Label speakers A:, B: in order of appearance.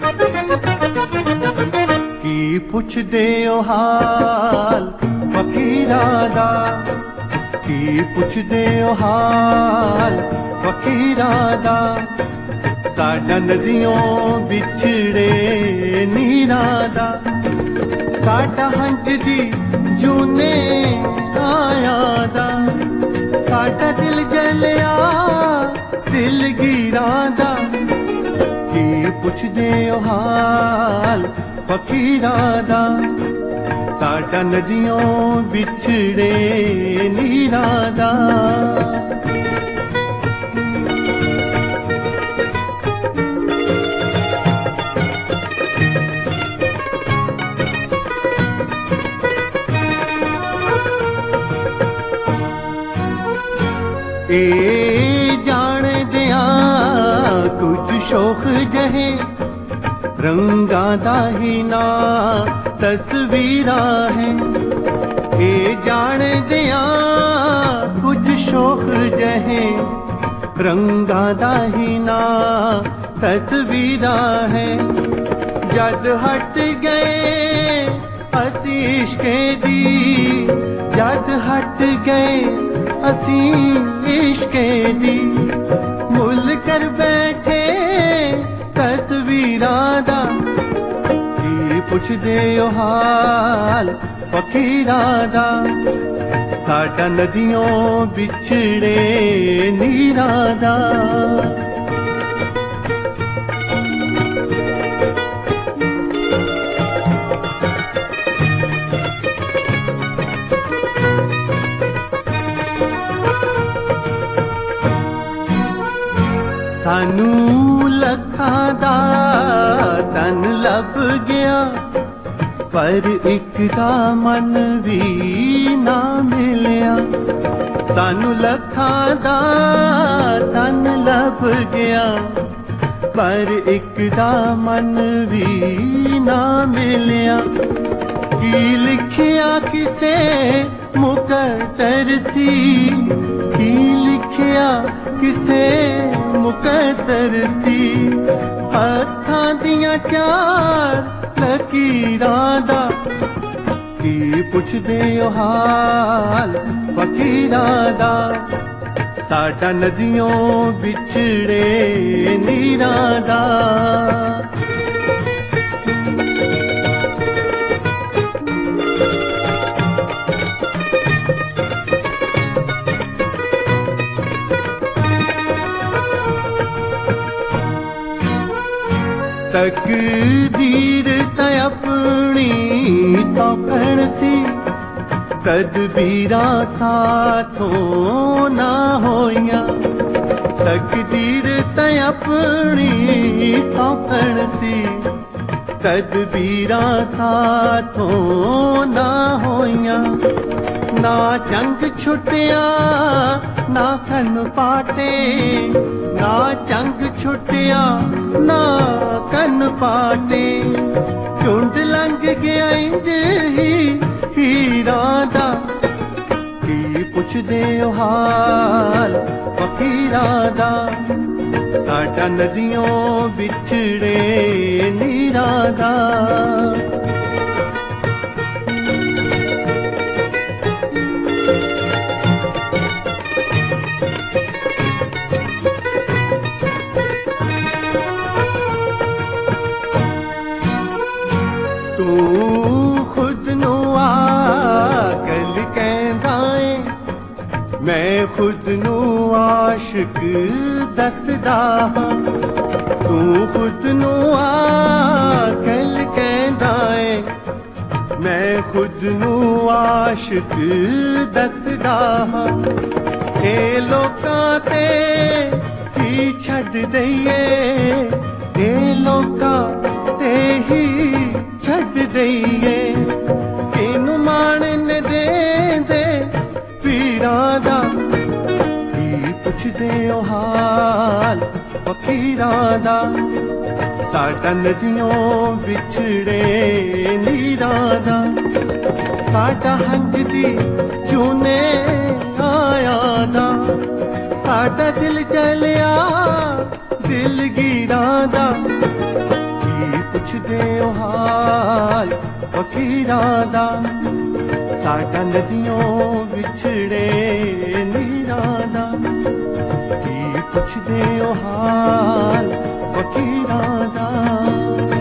A: की पुछदे ओ हाल फकीरा दा, की पुछदे ओ हाल फकीरा दा, साडा नदियों बिछड़े नीरा दा, साडा हंज दी जूने आया दा, साडा दिल जलिया दिल गिरा दा, की पुछदे ओ हाल फकीरा दा, साडा नदियों बिछड़े नीरा दा। ए जान दिया कुछ शौक जहे रंगा दा ही ना तस्वीरा है, ए जान दिया कुछ शौक जहे रंगा दा ही ना तस्वीरा है, जद हट गए असी इश्के दी, जद हट गए असी इश्के दी, मुल कर बैठे तस्वीरा दा, की पुछदे ओ हाल फकीरा दा, साडा नदियों बिछड़े नीरा दा। सानू लखा दा तन लब गया, पर एक दा मन भी ना मिलिया, सानू लखा दा तन लब गया, पर एक दा मन भी ना मिलिया, की लिखिया किसे मुकद्दर सी, की लिखिया किसे मुकद्दर सी, हत्थां दियां चार लकीरां दा, की पुछदे ओ हाल फकीरा दा, साडा नदियों बिछड़े नीरा दा। तकदीर ते अपनी सौखण सी, तदबीरा साथों ना होइया, तकदीर ते अपनी सौखण सी, तदबीरा साथों ना होइया, ना जंग छुटिया ना कन पाटे, ना जंग छुटिया ना कन पाटे, झुंड लंघ गया इंज ही हीरा दा, की पुछदे ओ हाल फकीरा दा, साडा नदियों बिछड़े नीरा दा। तू खुद नू आकल कहंदा है, मैं खुद नू आशिक दसदा हां, तू खुद नू आकल कहंदा है, मैं खुद नू आशिक दसदा हां, ए लोकां ते की छड्ड दईए, ए लोकां ते ही छड्ड दईए, किनू माणन दे दे पीरां दा, की पुछदे ओ हाल फकीरा दा, साडा नदियों बिछड़े नीरा दा, साडा हंज दी जूने आया दा, साडा दिल जलिया दिल गिरा दा, फकीरां दा साडा नदियों विछड़े नीरां दा की पुछदे ओ हाल फकीरां दा।